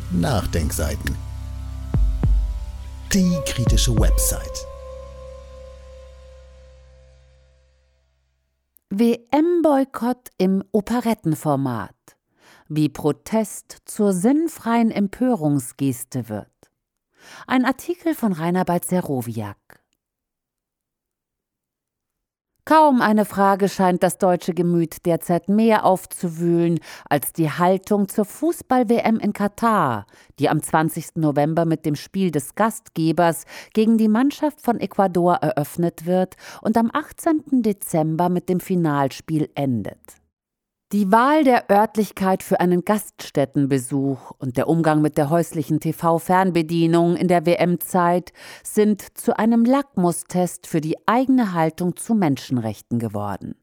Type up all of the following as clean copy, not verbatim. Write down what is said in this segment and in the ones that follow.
Nachdenkseiten. Die kritische Website. WM-Boykott im Operettenformat. Wie Protest zur sinnfreien Empörungsgeste wird. Ein Artikel von Rainer Balcerowiak. Kaum eine Frage scheint das deutsche Gemüt derzeit mehr aufzuwühlen als die Haltung zur Fußball-WM in Katar, die am 20. November mit dem Spiel des Gastgebers gegen die Mannschaft von Ecuador eröffnet wird und am 18. Dezember mit dem Finalspiel endet. Die Wahl der Örtlichkeit für einen Gaststättenbesuch und der Umgang mit der häuslichen TV-Fernbedienung in der WM-Zeit sind zu einem Lackmustest für die eigene Haltung zu Menschenrechten geworden.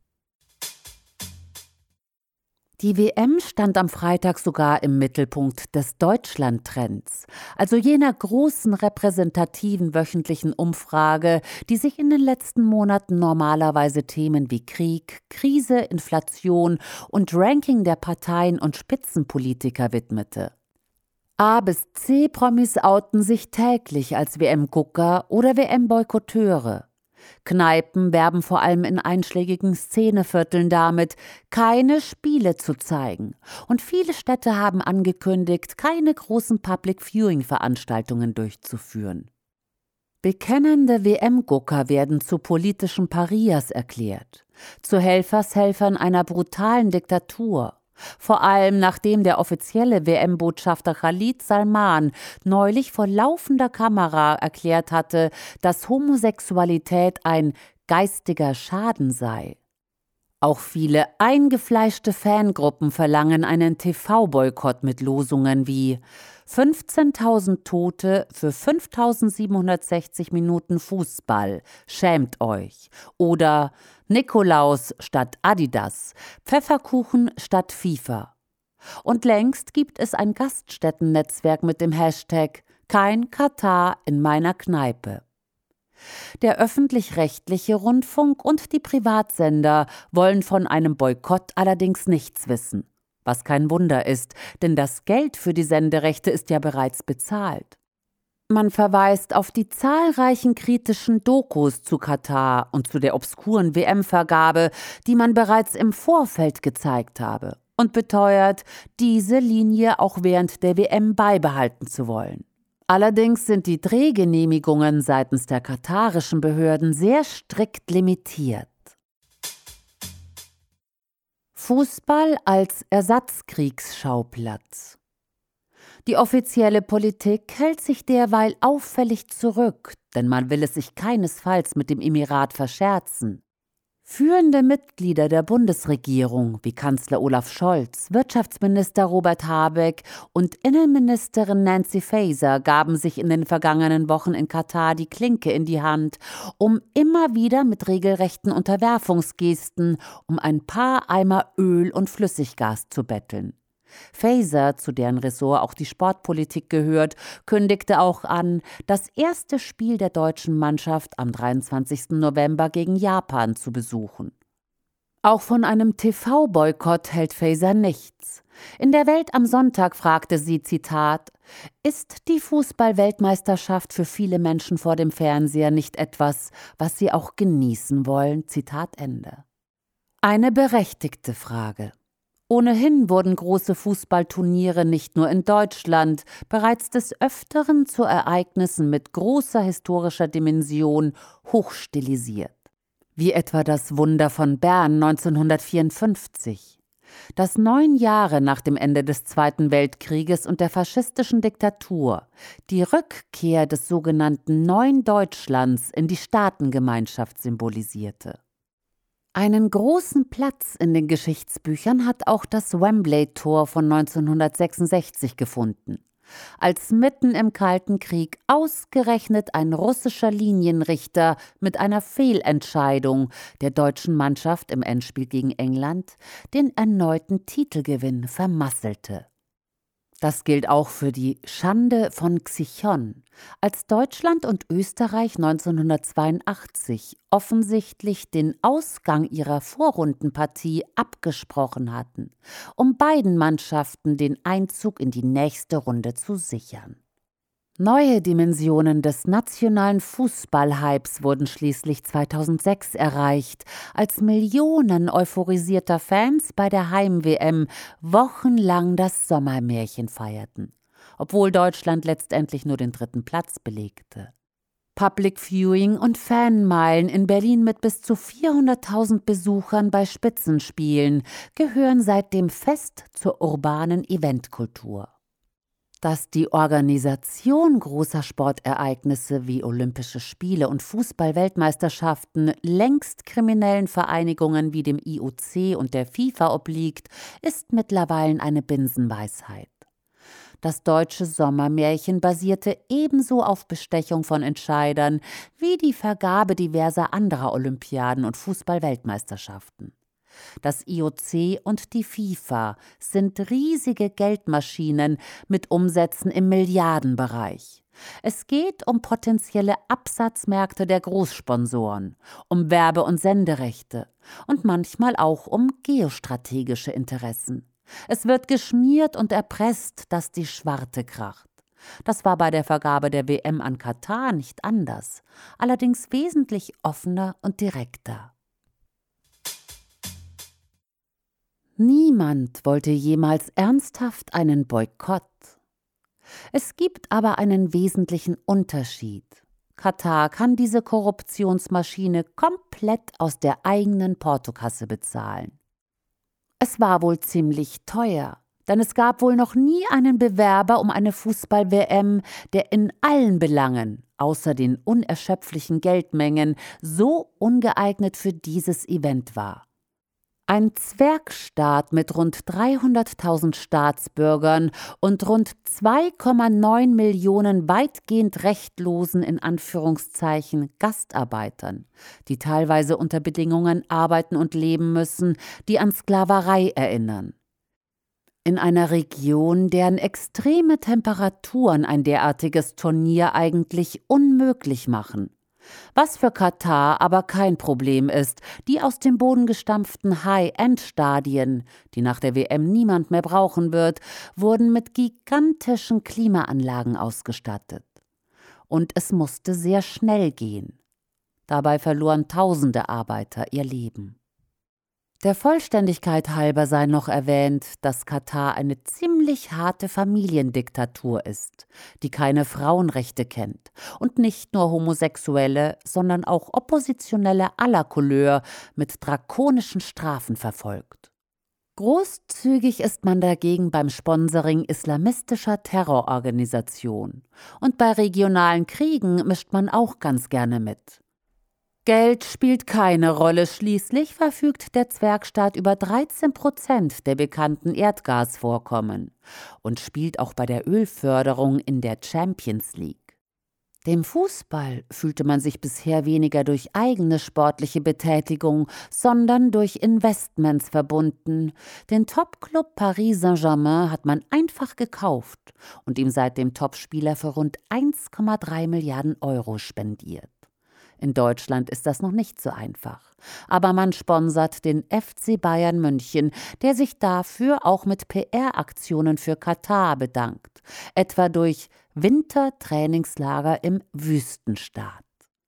Die WM stand am Freitag sogar im Mittelpunkt des Deutschland-Trends, also jener großen repräsentativen wöchentlichen Umfrage, die sich in den letzten Monaten normalerweise Themen wie Krieg, Krise, Inflation und Ranking der Parteien und Spitzenpolitiker widmete. A bis C-Promis outen sich täglich als WM-Gucker oder WM-Boykotteure. Kneipen werben vor allem in einschlägigen Szenevierteln damit, keine Spiele zu zeigen. Und viele Städte haben angekündigt, keine großen Public-Viewing-Veranstaltungen durchzuführen. Bekennende WM-Gucker werden zu politischen Parias erklärt, zu Helfershelfern einer brutalen Diktatur. Vor allem nachdem der offizielle WM-Botschafter Khalid Salman neulich vor laufender Kamera erklärt hatte, dass Homosexualität ein geistiger Schaden sei. Auch viele eingefleischte Fangruppen verlangen einen TV-Boykott mit Losungen wie 15.000 Tote für 5.760 Minuten Fußball, schämt euch, oder Nikolaus statt Adidas, Pfefferkuchen statt FIFA. Und längst gibt es ein Gaststättennetzwerk mit dem Hashtag #kein Katar in meiner Kneipe. Der öffentlich-rechtliche Rundfunk und die Privatsender wollen von einem Boykott allerdings nichts wissen. Was kein Wunder ist, denn das Geld für die Senderechte ist ja bereits bezahlt. Man verweist auf die zahlreichen kritischen Dokus zu Katar und zu der obskuren WM-Vergabe, die man bereits im Vorfeld gezeigt habe, und beteuert, diese Linie auch während der WM beibehalten zu wollen. Allerdings sind die Drehgenehmigungen seitens der katarischen Behörden sehr strikt limitiert. Fußball als Ersatzkriegsschauplatz. Die offizielle Politik hält sich derweil auffällig zurück, denn man will es sich keinesfalls mit dem Emirat verscherzen. Führende Mitglieder der Bundesregierung wie Kanzler Olaf Scholz, Wirtschaftsminister Robert Habeck und Innenministerin Nancy Faeser gaben sich in den vergangenen Wochen in Katar die Klinke in die Hand, um immer wieder mit regelrechten Unterwerfungsgesten um ein paar Eimer Öl und Flüssiggas zu betteln. Faeser, zu deren Ressort auch die Sportpolitik gehört, kündigte auch an, das erste Spiel der deutschen Mannschaft am 23. November gegen Japan zu besuchen. Auch von einem TV-Boykott hält Faeser nichts. In der Welt am Sonntag fragte sie, Zitat, „Ist die Fußball-Weltmeisterschaft für viele Menschen vor dem Fernseher nicht etwas, was sie auch genießen wollen?" Zitat Ende. Eine berechtigte Frage. Ohnehin wurden große Fußballturniere nicht nur in Deutschland bereits des Öfteren zu Ereignissen mit großer historischer Dimension hochstilisiert. Wie etwa das Wunder von Bern 1954. Das 9 Jahre nach dem Ende des Zweiten Weltkrieges und der faschistischen Diktatur die Rückkehr des sogenannten Neuen Deutschlands in die Staatengemeinschaft symbolisierte. Einen großen Platz in den Geschichtsbüchern hat auch das Wembley-Tor von 1966 gefunden, als mitten im Kalten Krieg ausgerechnet ein russischer Linienrichter mit einer Fehlentscheidung der deutschen Mannschaft im Endspiel gegen England den erneuten Titelgewinn vermasselte. Das gilt auch für die Schande von Xichon, als Deutschland und Österreich 1982 offensichtlich den Ausgang ihrer Vorrundenpartie abgesprochen hatten, um beiden Mannschaften den Einzug in die nächste Runde zu sichern. Neue Dimensionen des nationalen Fußballhypes wurden schließlich 2006 erreicht, als Millionen euphorisierter Fans bei der Heim-WM wochenlang das Sommermärchen feierten, obwohl Deutschland letztendlich nur den 3. Platz belegte. Public Viewing und Fanmeilen in Berlin mit bis zu 400.000 Besuchern bei Spitzenspielen gehören seitdem fest zur urbanen Eventkultur. Dass die Organisation großer Sportereignisse wie Olympische Spiele und Fußball-Weltmeisterschaften längst kriminellen Vereinigungen wie dem IOC und der FIFA obliegt, ist mittlerweile eine Binsenweisheit. Das deutsche Sommermärchen basierte ebenso auf Bestechung von Entscheidern wie die Vergabe diverser anderer Olympiaden und Fußball-Weltmeisterschaften. Das IOC und die FIFA sind riesige Geldmaschinen mit Umsätzen im Milliardenbereich. Es geht um potenzielle Absatzmärkte der Großsponsoren, um Werbe- und Senderechte und manchmal auch um geostrategische Interessen. Es wird geschmiert und erpresst, dass die Schwarte kracht. Das war bei der Vergabe der WM an Katar nicht anders, allerdings wesentlich offener und direkter. Niemand wollte jemals ernsthaft einen Boykott. Es gibt aber einen wesentlichen Unterschied. Katar kann diese Korruptionsmaschine komplett aus der eigenen Portokasse bezahlen. Es war wohl ziemlich teuer, denn es gab wohl noch nie einen Bewerber um eine Fußball-WM, der in allen Belangen, außer den unerschöpflichen Geldmengen, so ungeeignet für dieses Event war. Ein Zwergstaat mit rund 300.000 Staatsbürgern und rund 2,9 Millionen weitgehend rechtlosen in Anführungszeichen Gastarbeitern, die teilweise unter Bedingungen arbeiten und leben müssen, die an Sklaverei erinnern. In einer Region, deren extreme Temperaturen ein derartiges Turnier eigentlich unmöglich machen. Was für Katar aber kein Problem ist, die aus dem Boden gestampften High-End-Stadien, die nach der WM niemand mehr brauchen wird, wurden mit gigantischen Klimaanlagen ausgestattet. Und es musste sehr schnell gehen. Dabei verloren tausende Arbeiter ihr Leben. Der Vollständigkeit halber sei noch erwähnt, dass Katar eine ziemlich harte Familiendiktatur ist, die keine Frauenrechte kennt und nicht nur Homosexuelle, sondern auch Oppositionelle aller Couleur mit drakonischen Strafen verfolgt. Großzügig ist man dagegen beim Sponsoring islamistischer Terrororganisationen und bei regionalen Kriegen mischt man auch ganz gerne mit. Geld spielt keine Rolle, schließlich verfügt der Zwergstaat über 13% der bekannten Erdgasvorkommen und spielt auch bei der Ölförderung in der Champions League. Dem Fußball fühlte man sich bisher weniger durch eigene sportliche Betätigung, sondern durch Investments verbunden. Den Topclub Paris Saint-Germain hat man einfach gekauft und ihm seitdem Topspieler für rund 1,3 Milliarden Euro spendiert. In Deutschland ist das noch nicht so einfach. Aber man sponsert den FC Bayern München, der sich dafür auch mit PR-Aktionen für Katar bedankt, etwa durch Wintertrainingslager im Wüstenstaat.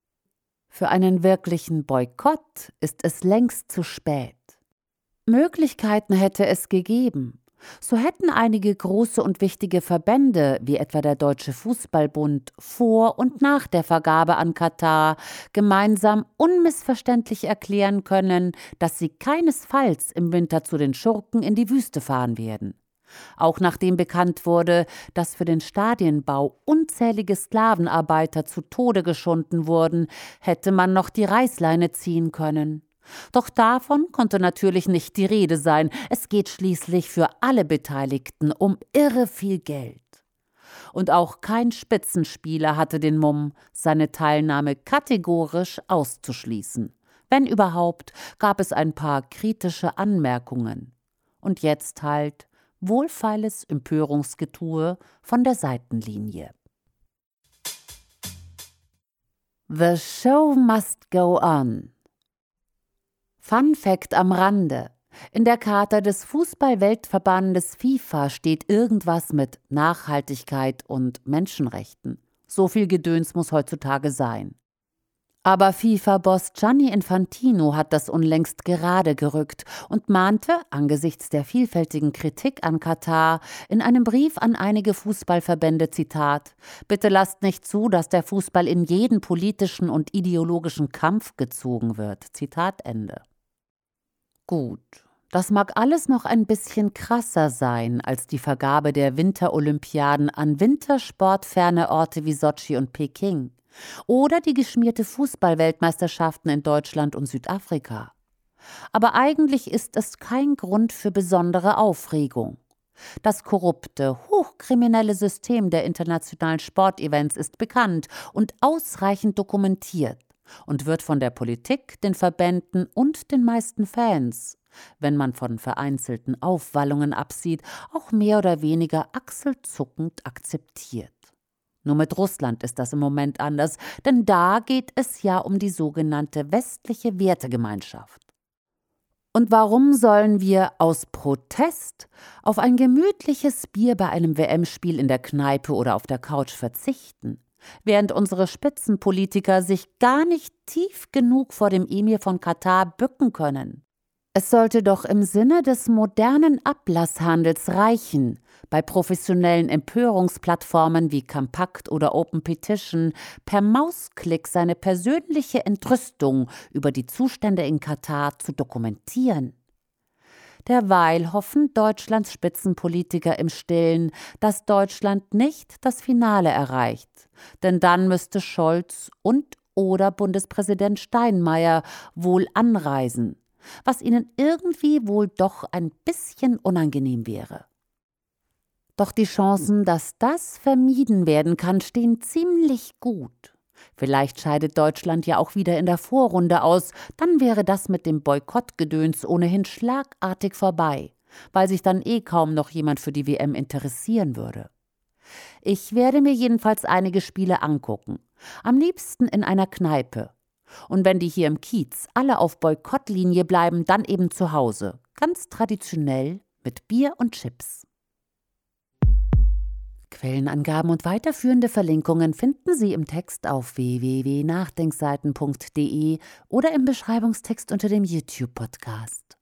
Für einen wirklichen Boykott ist es längst zu spät. Möglichkeiten hätte es gegeben. So hätten einige große und wichtige Verbände, wie etwa der Deutsche Fußballbund, vor und nach der Vergabe an Katar gemeinsam unmissverständlich erklären können, dass sie keinesfalls im Winter zu den Schurken in die Wüste fahren werden. Auch nachdem bekannt wurde, dass für den Stadienbau unzählige Sklavenarbeiter zu Tode geschunden wurden, hätte man noch die Reißleine ziehen können. Doch davon konnte natürlich nicht die Rede sein. Es geht schließlich für alle Beteiligten um irre viel Geld. Und auch kein Spitzenspieler hatte den Mumm, seine Teilnahme kategorisch auszuschließen. Wenn überhaupt, gab es ein paar kritische Anmerkungen. Und jetzt halt Wohlfeiles Empörungsgetue von der Seitenlinie. The show must go on. Fun Fact am Rande: In der Charta des Fußball-Weltverbandes FIFA steht irgendwas mit Nachhaltigkeit und Menschenrechten. So viel Gedöns muss heutzutage sein. Aber FIFA-Boss Gianni Infantino hat das unlängst gerade gerückt und mahnte angesichts der vielfältigen Kritik an Katar in einem Brief an einige Fußballverbände, Zitat, »Bitte lasst nicht zu, dass der Fußball in jeden politischen und ideologischen Kampf gezogen wird.« Zitat Ende. Gut, das mag alles noch ein bisschen krasser sein als die Vergabe der Winterolympiaden an wintersportferne Orte wie Sotschi und Peking. Oder die geschmierte Fußball-Weltmeisterschaften in Deutschland und Südafrika. Aber eigentlich ist es kein Grund für besondere Aufregung. Das korrupte, hochkriminelle System der internationalen Sportevents ist bekannt und ausreichend dokumentiert und wird von der Politik, den Verbänden und den meisten Fans, wenn man von vereinzelten Aufwallungen absieht, auch mehr oder weniger achselzuckend akzeptiert. Nur mit Russland ist das im Moment anders, denn da geht es ja um die sogenannte westliche Wertegemeinschaft. Und warum sollen wir aus Protest auf ein gemütliches Bier bei einem WM-Spiel in der Kneipe oder auf der Couch verzichten, während unsere Spitzenpolitiker sich gar nicht tief genug vor dem Emir von Katar bücken können? Es sollte doch im Sinne des modernen Ablasshandels reichen, bei professionellen Empörungsplattformen wie Compact oder Open Petition per Mausklick seine persönliche Entrüstung über die Zustände in Katar zu dokumentieren. Derweil hoffen Deutschlands Spitzenpolitiker im Stillen, dass Deutschland nicht das Finale erreicht, denn dann müsste Scholz und/oder Bundespräsident Steinmeier wohl anreisen, was ihnen irgendwie wohl doch ein bisschen unangenehm wäre. Doch die Chancen, dass das vermieden werden kann, stehen ziemlich gut. Vielleicht scheidet Deutschland ja auch wieder in der Vorrunde aus, dann wäre das mit dem Boykottgedöns ohnehin schlagartig vorbei, weil sich dann kaum noch jemand für die WM interessieren würde. Ich werde mir jedenfalls einige Spiele angucken, am liebsten in einer Kneipe. Und wenn die hier im Kiez alle auf Boykottlinie bleiben, dann eben zu Hause, ganz traditionell mit Bier und Chips. Quellenangaben und weiterführende Verlinkungen finden Sie im Text auf www.nachdenkseiten.de oder im Beschreibungstext unter dem YouTube-Podcast.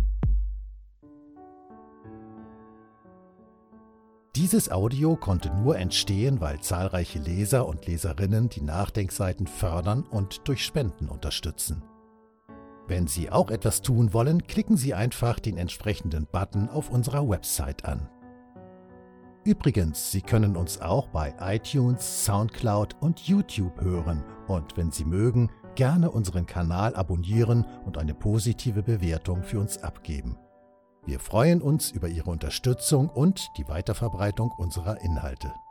Dieses Audio konnte nur entstehen, weil zahlreiche Leser und Leserinnen die Nachdenkseiten fördern und durch Spenden unterstützen. Wenn Sie auch etwas tun wollen, klicken Sie einfach den entsprechenden Button auf unserer Website an. Übrigens, Sie können uns auch bei iTunes, Soundcloud und YouTube hören und wenn Sie mögen, gerne unseren Kanal abonnieren und eine positive Bewertung für uns abgeben. Wir freuen uns über Ihre Unterstützung und die Weiterverbreitung unserer Inhalte.